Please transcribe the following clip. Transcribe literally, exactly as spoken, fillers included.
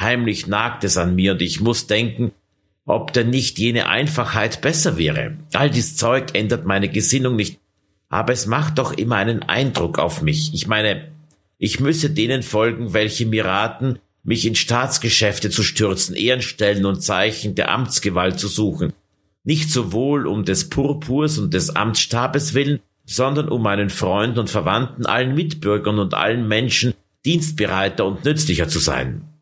Heimlich nagt es an mir und ich muss denken, ob denn nicht jene Einfachheit besser wäre. All dies Zeug ändert meine Gesinnung nicht, aber es macht doch immer einen Eindruck auf mich. Ich meine, ich müsse denen folgen, welche mir raten, mich in Staatsgeschäfte zu stürzen, Ehrenstellen und Zeichen der Amtsgewalt zu suchen. Nicht sowohl um des Purpurs und des Amtsstabes willen, sondern um meinen Freunden und Verwandten, allen Mitbürgern und allen Menschen dienstbereiter und nützlicher zu sein.